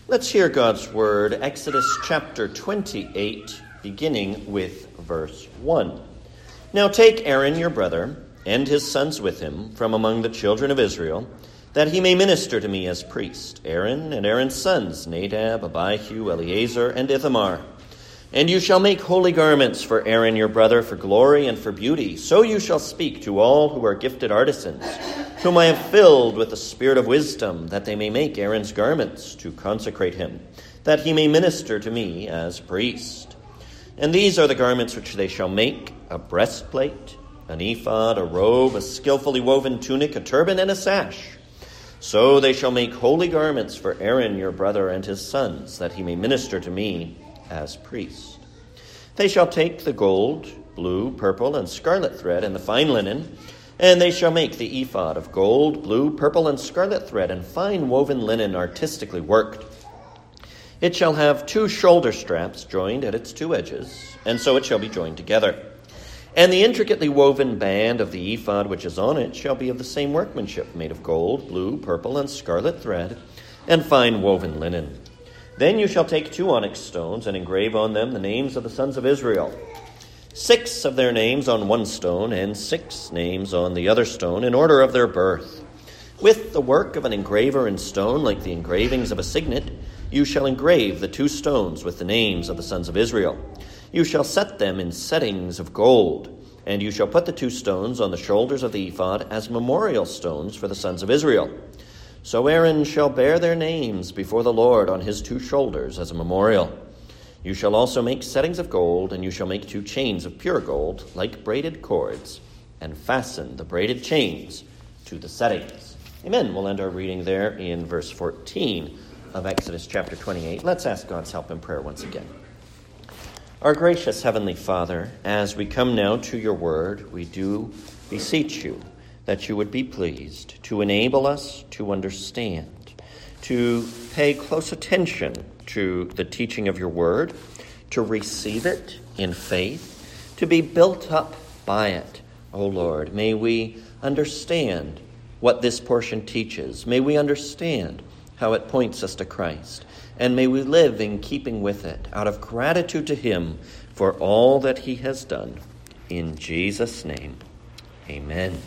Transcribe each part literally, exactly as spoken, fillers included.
Let's hear God's word, Exodus chapter twenty-eight, beginning with verse one. Now take Aaron your brother, and his sons with him, from among the children of Israel, that he may minister to me as priest, Aaron and Aaron's sons, Nadab, Abihu, Eleazar, and Ithamar. And you shall make holy garments for Aaron your brother for glory and for beauty. So you shall speak to all who are gifted artisans, whom I have filled with the spirit of wisdom, that they may make Aaron's garments to consecrate him, that he may minister to me as priest. And these are the garments which they shall make: a breastplate, an ephod, a robe, a skillfully woven tunic, a turban, and a sash. So they shall make holy garments for Aaron your brother and his sons, that he may minister to me as priest. They shall take the gold, blue, purple, and scarlet thread, and the fine linen, and they shall make the ephod of gold, blue, purple, and scarlet thread, and fine woven linen artistically worked. It shall have two shoulder straps joined at its two edges, and so it shall be joined together. And the intricately woven band of the ephod which is on it shall be of the same workmanship, made of gold, blue, purple, and scarlet thread, and fine woven linen. Then you shall take two onyx stones and engrave on them the names of the sons of Israel, six of their names on one stone and six names on the other stone, in order of their birth. With the work of an engraver in stone, like the engravings of a signet, you shall engrave the two stones with the names of the sons of Israel. You shall set them in settings of gold, and you shall put the two stones on the shoulders of the ephod as memorial stones for the sons of Israel. So Aaron shall bear their names before the Lord on his two shoulders as a memorial. You shall also make settings of gold, and you shall make two chains of pure gold, like braided cords, and fasten the braided chains to the settings. Amen. We'll end our reading there in verse fourteen of Exodus chapter twenty-eight. Let's ask God's help in prayer once again. Our gracious Heavenly Father, as we come now to your word, we do beseech you that you would be pleased to enable us to understand, to pay close attention to the teaching of your word, to receive it in faith, to be built up by it. O Lord, may we understand what this portion teaches. May we understand how it points us to Christ. And may we live in keeping with it, out of gratitude to him for all that he has done. In Jesus' name, amen.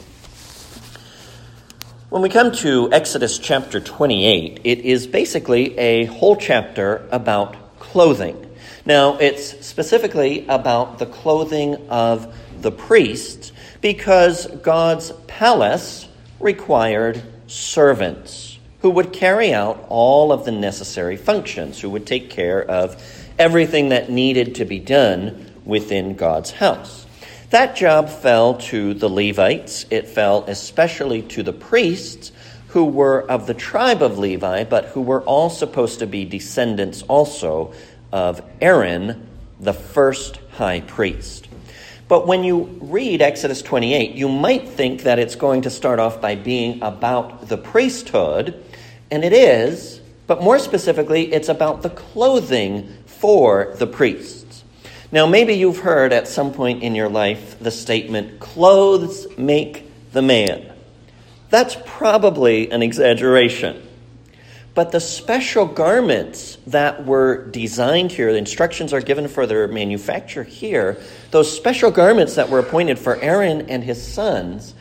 When we come to Exodus chapter twenty-eight, it is basically a whole chapter about clothing. Now, it's specifically about the clothing of the priests, because God's palace required servants who would carry out all of the necessary functions, who would take care of everything that needed to be done within God's house. That job fell to the Levites. It fell especially to the priests, who were of the tribe of Levi, but who were all supposed to be descendants also of Aaron, the first high priest. But when you read Exodus twenty-eight, you might think that it's going to start off by being about the priesthood, and it is, but more specifically, it's about the clothing for the priests. Now, maybe you've heard at some point in your life the statement, "Clothes make the man." That's probably an exaggeration. But the special garments that were designed here, the instructions are given for their manufacture here, those special garments that were appointed for Aaron and his sons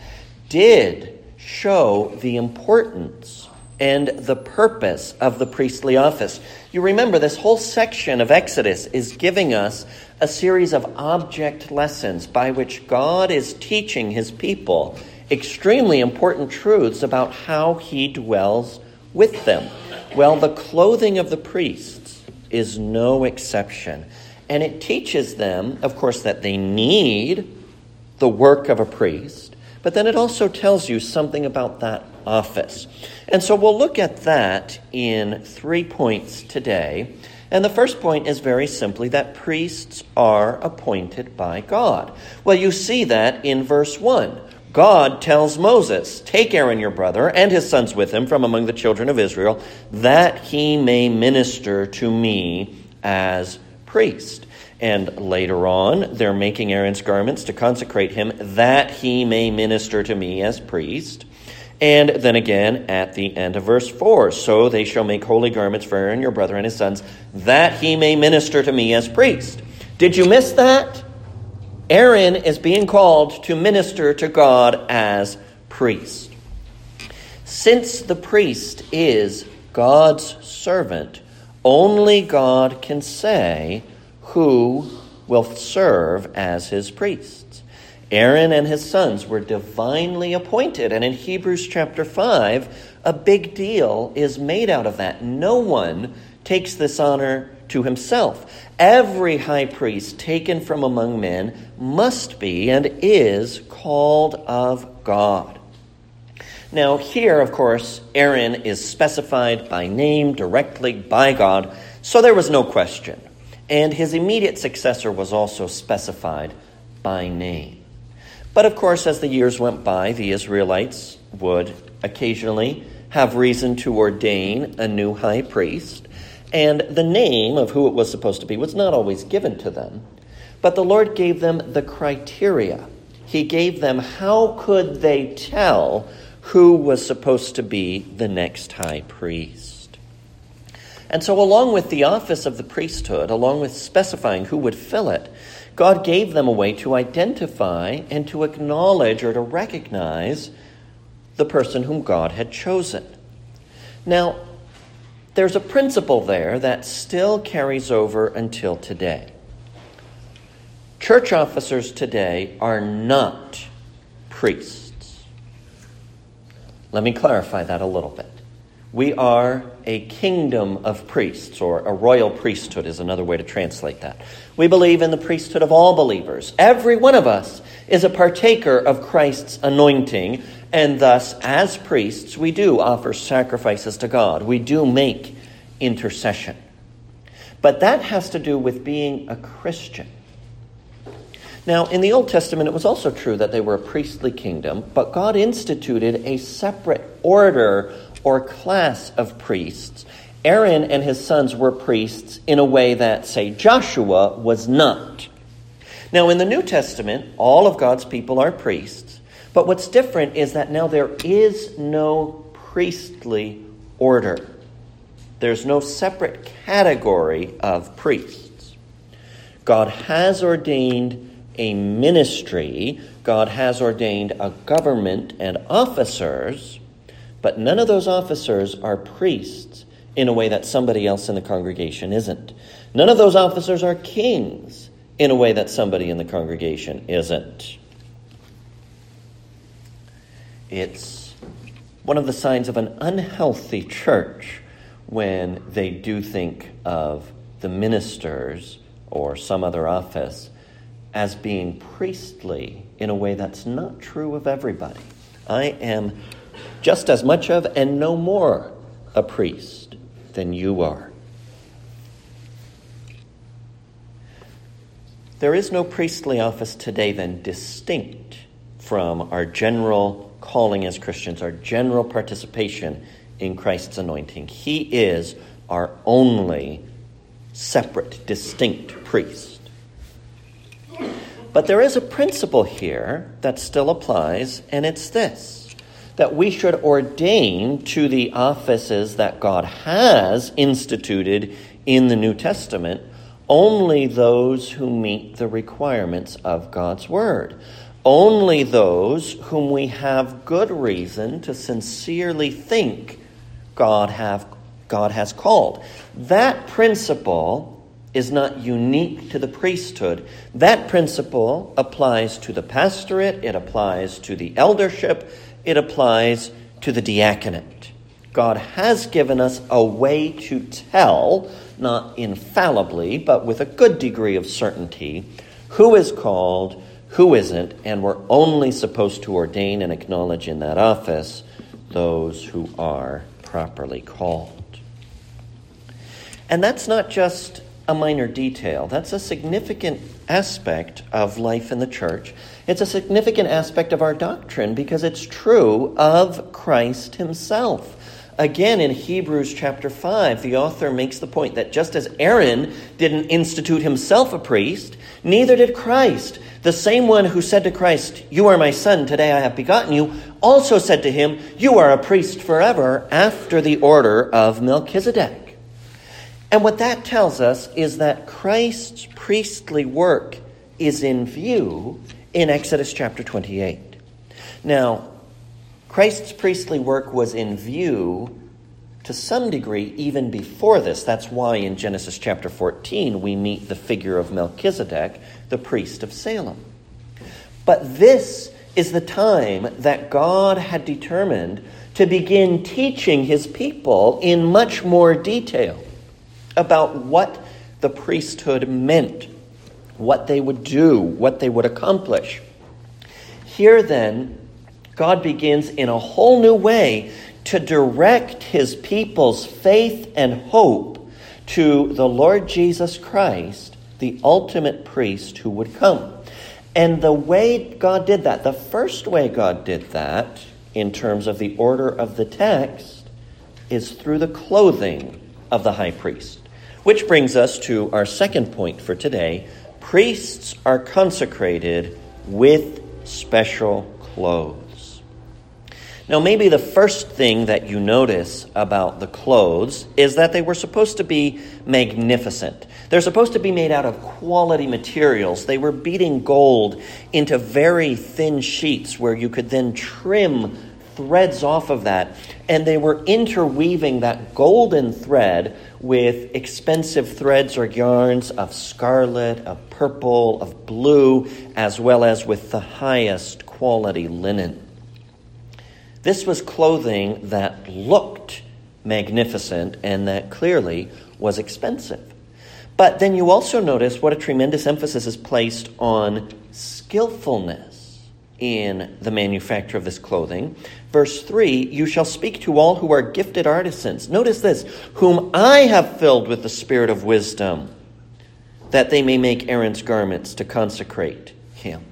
did show the importance and the purpose of the priestly office. You remember, this whole section of Exodus is giving us a series of object lessons by which God is teaching his people extremely important truths about how he dwells with them. Well, the clothing of the priests is no exception. And it teaches them, of course, that they need the work of a priest, but then it also tells you something about that office. And so we'll look at that in three points today. And the first point is very simply that priests are appointed by God. Well, you see that in verse one. God tells Moses, "Take Aaron your brother and his sons with him from among the children of Israel, that he may minister to me as priest." And later on, they're making Aaron's garments to consecrate him, that he may minister to me as priest. And then again at the end of verse four, so they shall make holy garments for Aaron your brother and his sons, that he may minister to me as priest. Did you miss that? Aaron is being called to minister to God as priest. Since the priest is God's servant, only God can say who will serve as his priests. Aaron and his sons were divinely appointed, and in Hebrews chapter five, a big deal is made out of that. No one takes this honor to himself. Every high priest taken from among men must be and is called of God. Now here, of course, Aaron is specified by name directly by God, so there was no question. And his immediate successor was also specified by name. But of course, as the years went by, the Israelites would occasionally have reason to ordain a new high priest, and the name of who it was supposed to be was not always given to them. But the Lord gave them the criteria. He gave them how could they tell who was supposed to be the next high priest. And so along with the office of the priesthood, along with specifying who would fill it, God gave them a way to identify and to acknowledge or to recognize the person whom God had chosen. Now, there's a principle there that still carries over until today. Church officers today are not priests. Let me clarify that a little bit. We are a kingdom of priests, or a royal priesthood is another way to translate that. We believe in the priesthood of all believers. Every one of us is a partaker of Christ's anointing, and thus, as priests, we do offer sacrifices to God. We do make intercession. But that has to do with being a Christian. Now, in the Old Testament, it was also true that they were a priestly kingdom, but God instituted a separate order or class of priests. Aaron and his sons were priests in a way that, say, Joshua was not. Now, in the New Testament, all of God's people are priests, but what's different is that now there is no priestly order. There's no separate category of priests. God has ordained a ministry, God has ordained a government and officers, but none of those officers are priests in a way that somebody else in the congregation isn't. None of those officers are kings in a way that somebody in the congregation isn't. It's one of the signs of an unhealthy church when they do think of the ministers or some other office as being priestly in a way that's not true of everybody. I am just as much of and no more a priest than you are. There is no priestly office today then distinct from our general calling as Christians, our general participation in Christ's anointing. He is our only separate, distinct priest. But there is a principle here that still applies, and it's this, that we should ordain to the offices that God has instituted in the New Testament only those who meet the requirements of God's Word. Only those whom we have good reason to sincerely think God have God has called. That principle is not unique to the priesthood. That principle applies to the pastorate, it applies to the eldership, it applies to the diaconate. God has given us a way to tell, not infallibly, but with a good degree of certainty, who is called, who isn't, and we're only supposed to ordain and acknowledge in that office those who are properly called. And that's not just a minor detail. That's a significant aspect of life in the church. It's a significant aspect of our doctrine because it's true of Christ himself. Again, in Hebrews chapter five, the author makes the point that just as Aaron didn't institute himself a priest, neither did Christ. The same one who said to Christ, "You are my son, today I have begotten you," also said to him, "You are a priest forever after the order of Melchizedek." And what that tells us is that Christ's priestly work is in view in Exodus chapter twenty-eight. Now, Christ's priestly work was in view to some degree even before this. That's why in Genesis chapter fourteen we meet the figure of Melchizedek, the priest of Salem. But this is the time that God had determined to begin teaching his people in much more detail about what the priesthood meant, what they would do, what they would accomplish. Here then, God begins in a whole new way to direct his people's faith and hope to the Lord Jesus Christ, the ultimate priest who would come. And the way God did that, the first way God did that, in terms of the order of the text, is through the clothing of the high priest. Which brings us to our second point for today. Priests are consecrated with special clothes. Now, maybe the first thing that you notice about the clothes is that they were supposed to be magnificent. They're supposed to be made out of quality materials. They were beating gold into very thin sheets where you could then trim threads off of that. And they were interweaving that golden thread with expensive threads or yarns of scarlet, of purple, of blue, as well as with the highest quality linen. This was clothing that looked magnificent and that clearly was expensive. But then you also notice what a tremendous emphasis is placed on skillfulness in the manufacture of this clothing. Verse three, "You shall speak to all who are gifted artisans." Notice this, "whom I have filled with the spirit of wisdom, that they may make Aaron's garments to consecrate him."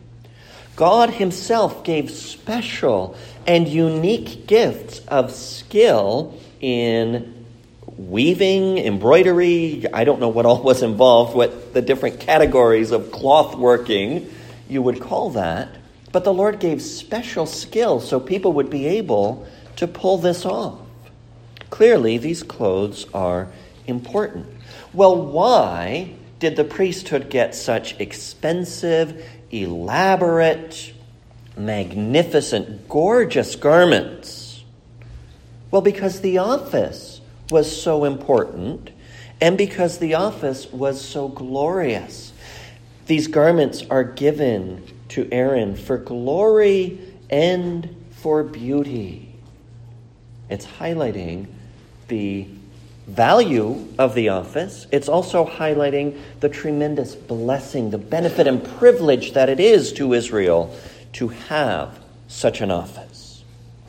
God himself gave special and unique gifts of skill in weaving, embroidery. I don't know what all was involved, what the different categories of cloth working you would call that. But the Lord gave special skill so people would be able to pull this off. Clearly, these clothes are important. Well, why did the priesthood get such expensive, elaborate, magnificent, gorgeous garments? Well, because the office was so important and because the office was so glorious. These garments are given to Aaron for glory and for beauty. It's highlighting the value of the office. It's also highlighting the tremendous blessing, the benefit and privilege that it is to Israel to have such an office.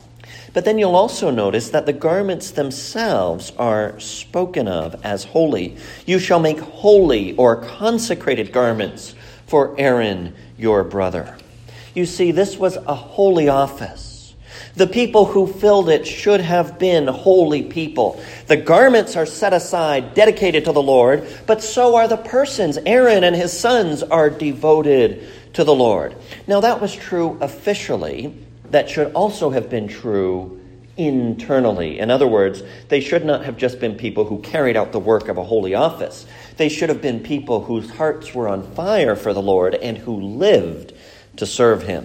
But then you'll also notice that the garments themselves are spoken of as holy. "You shall make holy or consecrated garments for Aaron, your brother." You see, this was a holy office. The people who filled it should have been holy people. The garments are set aside, dedicated to the Lord, but so are the persons. Aaron and his sons are devoted to the Lord. Now, that was true officially. That should also have been true internally. In other words, they should not have just been people who carried out the work of a holy office. They should have been people whose hearts were on fire for the Lord and who lived to serve him.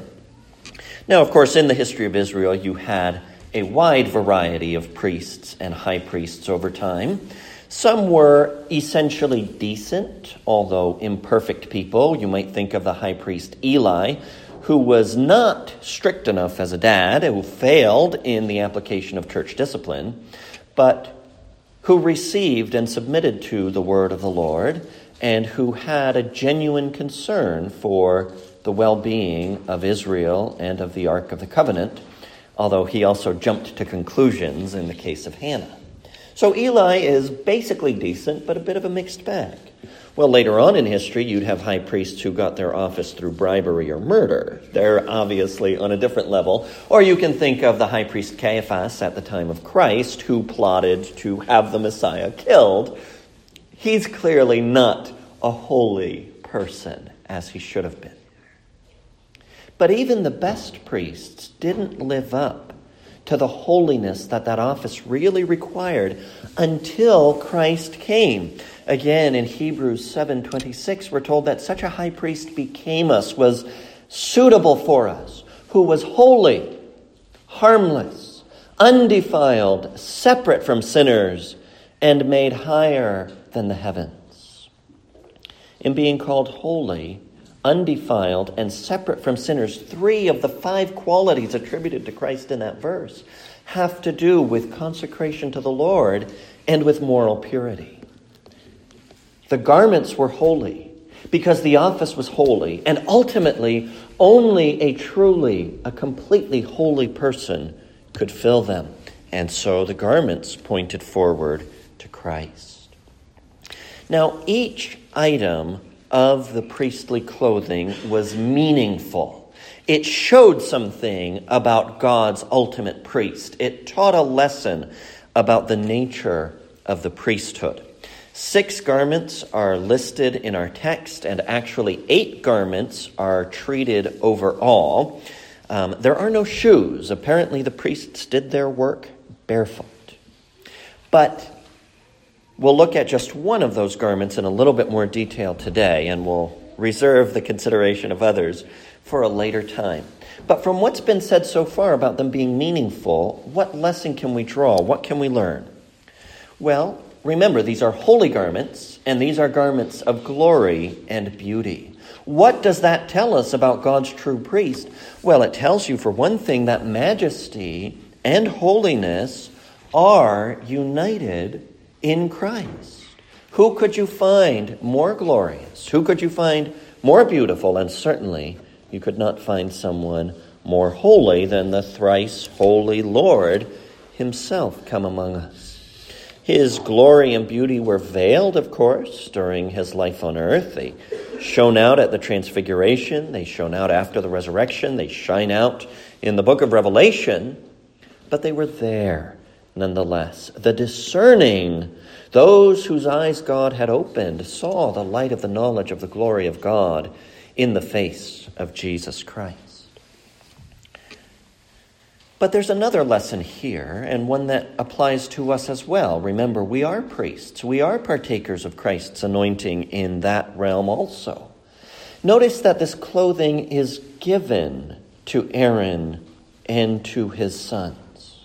Now, of course, in the history of Israel, you had a wide variety of priests and high priests over time. Some were essentially decent, although imperfect people. You might think of the high priest Eli, who was not strict enough as a dad, who failed in the application of church discipline, but who received and submitted to the word of the Lord, and who had a genuine concern for the well-being of Israel and of the Ark of the Covenant, although he also jumped to conclusions in the case of Hannah. So Eli is basically decent, but a bit of a mixed bag. Well, later on in history, you'd have high priests who got their office through bribery or murder. They're obviously on a different level. Or you can think of the high priest Caiaphas at the time of Christ, who plotted to have the Messiah killed. He's clearly not a holy person, as he should have been. But even the best priests didn't live up to the holiness that that office really required until Christ came. Again, in Hebrews seven twenty-six, we're told that such a high priest became us, was suitable for us, who was holy, harmless, undefiled, separate from sinners, and made higher than the heavens. In being called holy, undefiled, and separate from sinners, three of the five qualities attributed to Christ in that verse have to do with consecration to the Lord and with moral purity. The garments were holy because the office was holy, and ultimately only a truly, a completely holy person could fill them. And so the garments pointed forward to Christ. Now, each item of the priestly clothing was meaningful. It showed something about God's ultimate priest. It taught a lesson about the nature of the priesthood. Six garments are listed in our text, and actually eight garments are treated overall. Um, there are no shoes. Apparently the priests did their work barefoot. But we'll look at just one of those garments in a little bit more detail today, and we'll reserve the consideration of others for a later time. But from what's been said so far about them being meaningful, what lesson can we draw? What can we learn? Well, remember, these are holy garments, and these are garments of glory and beauty. What does that tell us about God's true priest? Well, it tells you, for one thing, that majesty and holiness are united in Christ. Who could you find more glorious? Who could you find more beautiful? And certainly you could not find someone more holy than the thrice holy Lord himself come among us. His glory and beauty were veiled, of course, during his life on earth. They shone out at the transfiguration. They shone out after the resurrection. They shine out in the book of Revelation. But they were there nonetheless. The discerning, those whose eyes God had opened, saw the light of the knowledge of the glory of God in the face of Jesus Christ. But there's another lesson here, and one that applies to us as well. Remember, we are priests. We are partakers of Christ's anointing in that realm also. Notice that this clothing is given to Aaron and to his sons.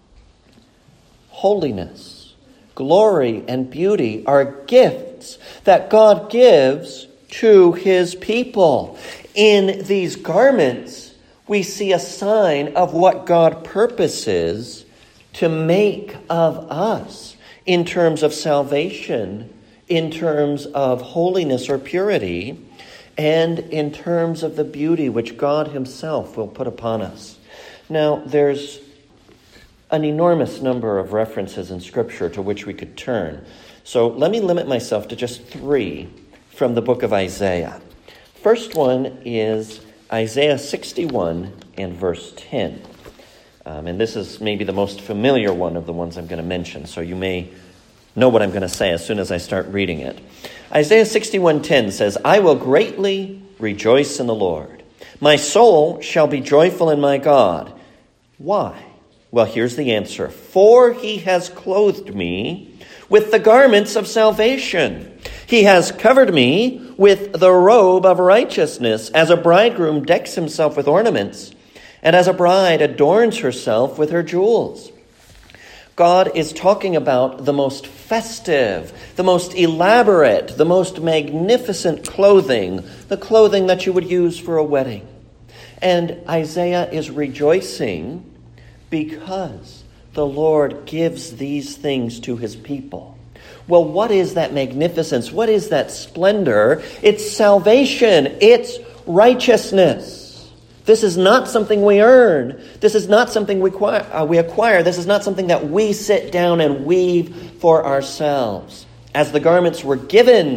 Holiness, glory, and beauty are gifts that God gives to his people. In these garments, we see a sign of what God purposes to make of us in terms of salvation, in terms of holiness or purity, and in terms of the beauty which God himself will put upon us. Now, there's an enormous number of references in Scripture to which we could turn. So let me limit myself to just three from the book of Isaiah. First one is Isaiah sixty-one and verse ten. Um, and this is maybe the most familiar one of the ones I'm going to mention, so you may know what I'm going to say as soon as I start reading it. Isaiah sixty-one ten says, "I will greatly rejoice in the Lord. My soul shall be joyful in my God." Why? Well, here's the answer. "For he has clothed me with the garments of salvation. He has covered me with the robe of righteousness, as a bridegroom decks himself with ornaments, and as a bride adorns herself with her jewels." God is talking about the most festive, the most elaborate, the most magnificent clothing, the clothing that you would use for a wedding. And Isaiah is rejoicing because the Lord gives these things to his people. Well, what is that magnificence? What is that splendor? It's salvation. It's righteousness. This is not something we earn. This is not something we acquire. This is not something that we sit down and weave for ourselves. As the garments were given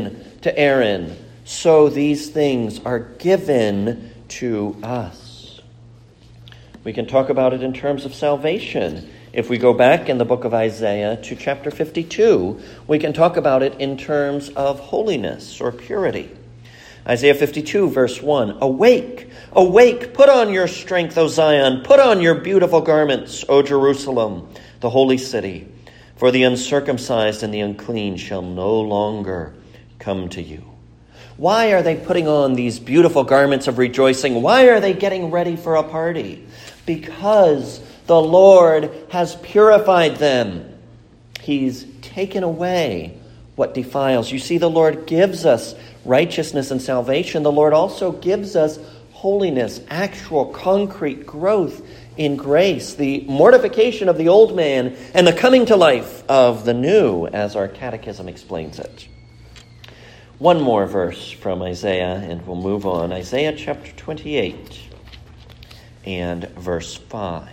to Aaron, so these things are given to us. We can talk about it in terms of salvation. If we go back in the book of Isaiah to chapter fifty-two, we can talk about it in terms of holiness or purity. Isaiah fifty-two, verse one, Awake, awake, put on your strength, O Zion, put on your beautiful garments, O Jerusalem, the holy city. For the uncircumcised and the unclean shall no longer come to you. Why are they putting on these beautiful garments of rejoicing? Why are they getting ready for a party? Because the Lord has purified them. He's taken away what defiles. You see, the Lord gives us righteousness and salvation. The Lord also gives us holiness, actual, concrete growth in grace, the mortification of the old man and the coming to life of the new, as our catechism explains it. One more verse from Isaiah, and we'll move on. Isaiah chapter twenty-eight and verse five.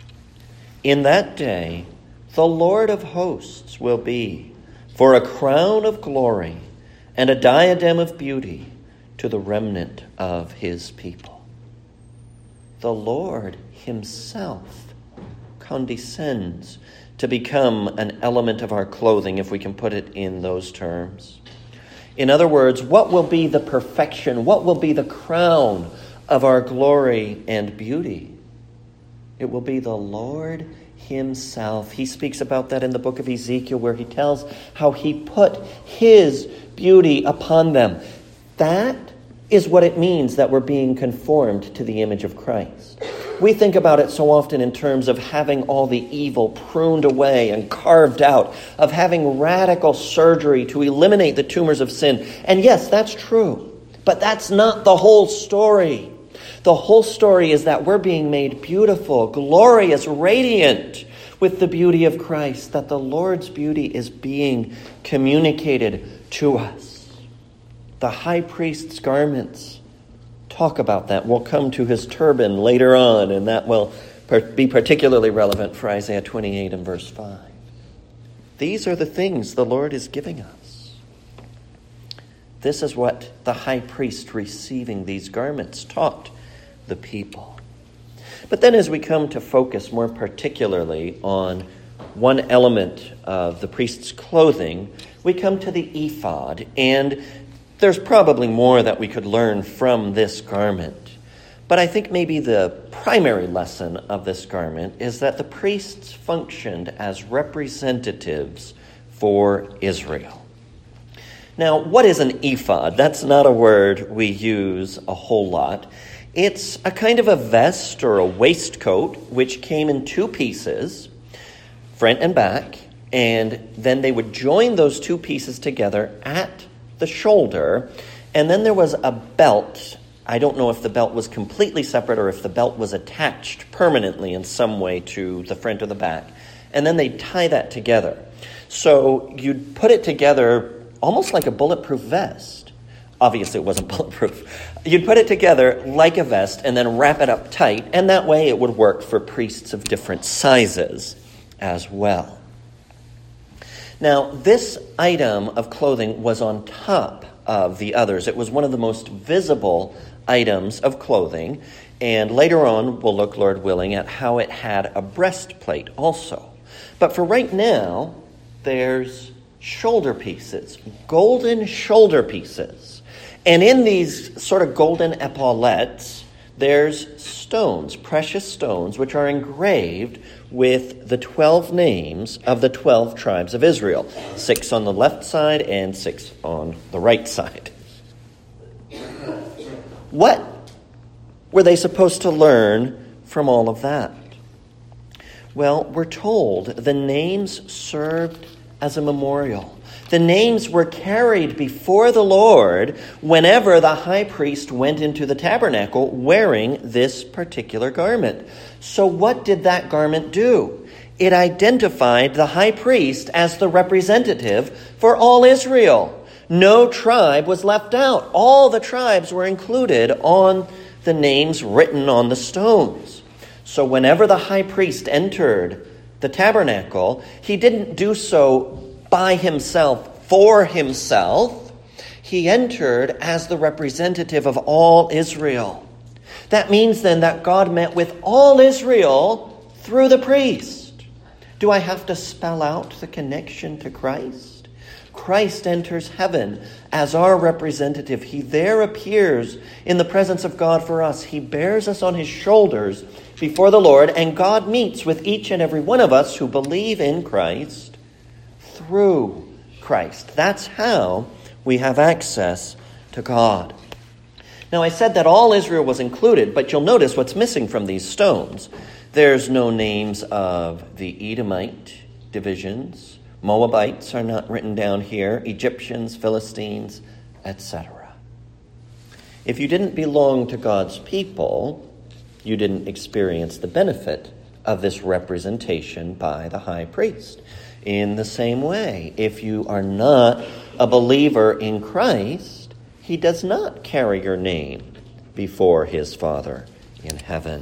In that day, the Lord of hosts will be for a crown of glory and a diadem of beauty to the remnant of his people. The Lord himself condescends to become an element of our clothing, if we can put it in those terms. In other words, what will be the perfection? What will be the crown of our glory and beauty? It will be the Lord himself. He speaks about that in the book of Ezekiel, where he tells how he put his beauty upon them. That is what it means that we're being conformed to the image of Christ. We think about it so often in terms of having all the evil pruned away and carved out, of having radical surgery to eliminate the tumors of sin. And yes, that's true. But that's not the whole story. The whole story is that we're being made beautiful, glorious, radiant with the beauty of Christ, that the Lord's beauty is being communicated to us. The high priest's garments talk about that. We'll come to his turban later on, and that will be particularly relevant for Isaiah twenty-eight and verse five. These are the things the Lord is giving us. This is what the high priest receiving these garments taught the people. But then as we come to focus more particularly on one element of the priest's clothing, we come to the ephod, and there's probably more that we could learn from this garment. But I think maybe the primary lesson of this garment is that the priests functioned as representatives for Israel. Now, what is an ephod? That's not a word we use a whole lot. It's a kind of a vest or a waistcoat which came in two pieces, front and back, and then they would join those two pieces together at the shoulder, and then there was a belt. I don't know if the belt was completely separate or if the belt was attached permanently in some way to the front or the back, and then they'd tie that together. So you'd put it together almost like a bulletproof vest. Obviously, it wasn't bulletproof. You'd put it together like a vest and then wrap it up tight, and that way it would work for priests of different sizes as well. Now, this item of clothing was on top of the others. It was one of the most visible items of clothing, and later on we'll look, Lord willing, at how it had a breastplate also. But for right now, there's shoulder pieces, golden shoulder pieces. And in these sort of golden epaulettes, there's stones, precious stones, which are engraved with the twelve names of the twelve tribes of Israel. Six on the left side and six on the right side. What were they supposed to learn from all of that? Well, we're told the names served as a memorial. The names were carried before the Lord whenever the high priest went into the tabernacle wearing this particular garment. So what did that garment do? It identified the high priest as the representative for all Israel. No tribe was left out. All the tribes were included on the names written on the stones. So whenever the high priest entered the tabernacle, he didn't do so by himself, for himself. he entered as the representative of all Israel. That means then that God met with all Israel through the priest. Do I have to spell out the connection to Christ? Christ enters heaven as our representative. He there appears in the presence of God for us. He bears us on his shoulders before the Lord, and God meets with each and every one of us who believe in Christ through Christ. That's how we have access to God. Now, I said that all Israel was included, but you'll notice what's missing from these stones. There's no names of the Edomite divisions. Moabites are not written down here. Egyptians, Philistines, et cetera. If you didn't belong to God's people, you didn't experience the benefit of this representation by the high priest. In the same way, if you are not a believer in Christ, he does not carry your name before his Father in heaven.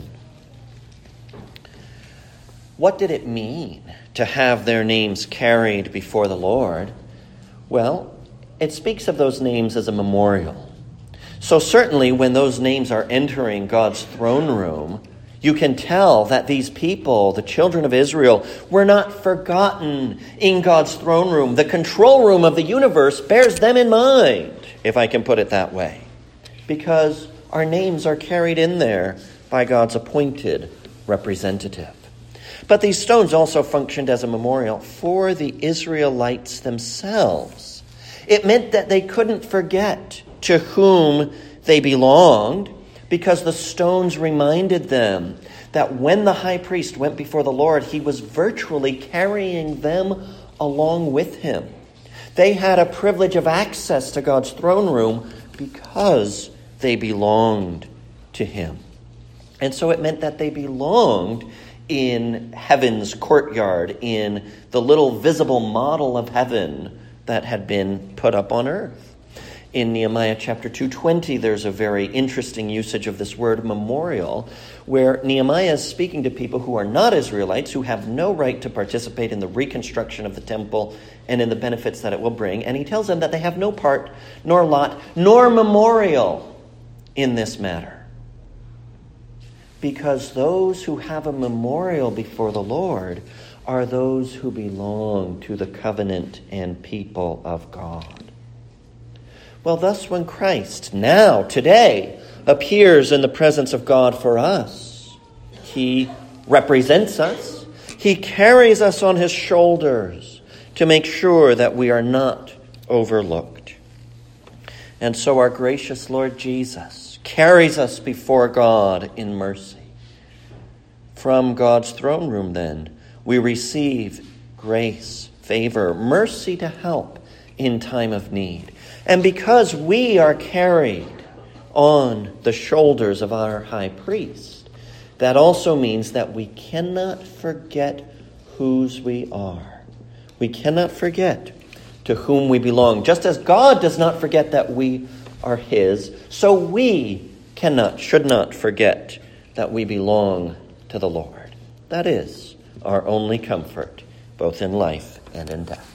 What did it mean to have their names carried before the Lord? Well, it speaks of those names as a memorial. So certainly when those names are entering God's throne room, you can tell that these people, the children of Israel, were not forgotten in God's throne room. The control room of the universe bears them in mind, if I can put it that way, because our names are carried in there by God's appointed representative. But these stones also functioned as a memorial for the Israelites themselves. It meant that they couldn't forget to whom they belonged, because the stones reminded them that when the high priest went before the Lord, he was virtually carrying them along with him. They had a privilege of access to God's throne room because they belonged to him. And so it meant that they belonged in heaven's courtyard, in the little visible model of heaven that had been put up on earth. In Nehemiah chapter two twenty, there's a very interesting usage of this word memorial, where Nehemiah is speaking to people who are not Israelites, who have no right to participate in the reconstruction of the temple and in the benefits that it will bring. And he tells them that they have no part, nor lot, nor memorial in this matter. Because those who have a memorial before the Lord are those who belong to the covenant and people of God. Well, thus when Christ, now, today, appears in the presence of God for us, he represents us. He carries us on his shoulders to make sure that we are not overlooked. And so our gracious Lord Jesus carries us before God in mercy. From God's throne room, then, we receive grace, favor, mercy to help in time of need. And because we are carried on the shoulders of our high priest, that also means that we cannot forget whose we are. We cannot forget to whom we belong. Just as God does not forget that we are his, so we cannot, should not forget that we belong to the Lord. That is our only comfort, both in life and in death.